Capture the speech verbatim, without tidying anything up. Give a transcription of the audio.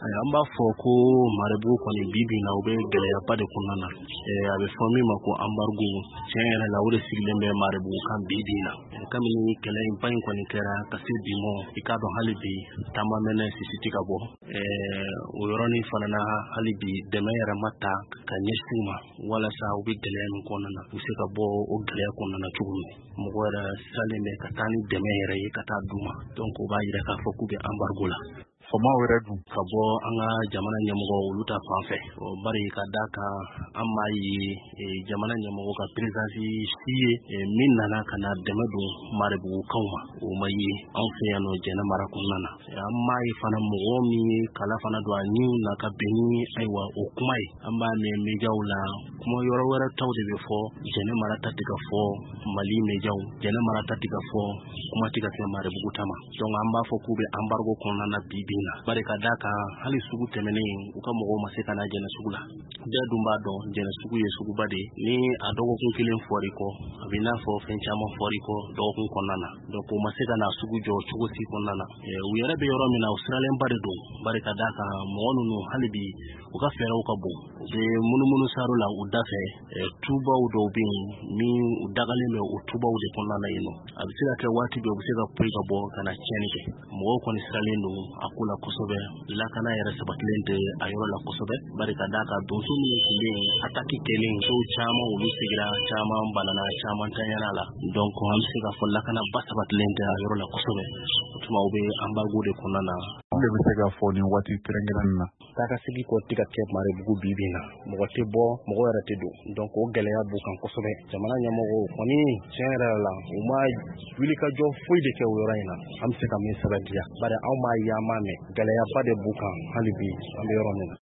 An b'a fɔ ko Maribugu kɔni bibi in na u bɛ gɛlɛyaba de kɔnɔna na. A bɛ fɔ min ma ko embargo tiɲɛ yɛrɛ la o de sigilen bɛ Maribugu kan bibi in na. Kabini kɛlɛ in ba in kɔni kɛra ka se bi mɔ i k'a dɔn hali bi taama mɛnɛ sisi tɛ ka bɔ. O yɔrɔnin fana na hali bi dɛmɛ yɛrɛ ma ta ka ɲɛsin u ma walasa u bɛ gɛlɛya min kɔnɔna na u se ka bɔ o gɛlɛya kɔnɔna na cogo min. Mɔgɔ yɛrɛ salen bɛ ka taa ni dɛmɛ yɛrɛ ye ka taa d'u ma. Donc o b'a yira k'a fɔ k'u bɛ embargo la. Famaw yɛrɛ dun ka bɔ an ka jamana ɲɛmɔgɔ olu ta fan fɛ. Bari ka da kan an m'a ye jamana ɲɛmɔgɔ ka présence si ye min nana ka na dɛmɛ don Maribugukaw ma o ma ye anw fɛ yan nɔ Jɛnɛ mara kɔnɔna na. An m'a ye fana mɔgɔ min ye kala fana don a niw na ka bɛn ni ayiwa o kuma ye. An b'a mɛn médiaw la kuma yɔrɔ wɛrɛ taw de bɛ fɔ Jɛnɛ mara ta tɛ ka fɔ Mali médiaw. Jɛnɛ mara ta tɛ ka fɔ kuma tɛ ka kɛ Maribugu ta ma. Donc an b'a fɔ k'u bɛ embargo kɔnɔna na bi bi. Bari ka da kan hali sugu tɛmɛnen u ka mɔgɔw ma se ka na Jɛnɛ sugu la. Bɛɛ dun b'a dɔn Jɛnɛ sugu ye suguba de ye. Ni a dɔgɔkun kelen fɔr'i kɔ a bɛ n'a fɔ fɛn caman fɔr'i kɔ dɔgɔkun kɔnɔna na. Donc u ma se ka na sugu jɔ cogo si kɔnɔna na. U yɛrɛ bɛ yɔrɔ min na u siralenba de don. Bari ka da kan mɔgɔ ninnu hali bi u ka fɛɛrɛw ka bon. U bɛ munumunu saro la u da fɛ tubaw dɔw bɛ yen min u dagalen bɛ o tubaw de kɔnɔna na yen nɔ. A bɛ se ka kɛ waati dɔ u bɛ se ka poyi ka bɔ ka na tiɲɛni kɛ. Mɔgɔw kɔni siralen don a ko la kosɛbɛ. Lakana yɛrɛ sabatilen tɛ a yɔrɔ la kosɛbɛ. Bari ka da kan donso minnu tun bɛ yen attaque kɛlen so caman olu sigira caman banana caman tanyana la. Donc an bɛ se ka fɔ lakana ba sabatilen tɛ a yɔrɔ la kosɛbɛ. O tuma u bɛ embargo de kɔnɔna na. An de bɛ se ka fɔ nin waati kɛrɛnkɛrɛnnen na. Taakasegi kɔ tɛ ka kɛ Maribugu bibi in na. Mɔgɔ tɛ bɔ mɔgɔ yɛrɛ tɛ don. Donc o gɛlɛya b'u kan kosɛbɛ. Jamana ɲɛmɔgɔw kɔni tiɲɛ yɛrɛ la u ma wulikajɔ foyi de kɛ o yɔrɔ in na. An bɛ se ka min sɛbɛntiya. Bari anw m'a ye an m'a mɛn gɛlɛyaba de b'u kan hali bi an bɛ yɔrɔ min na.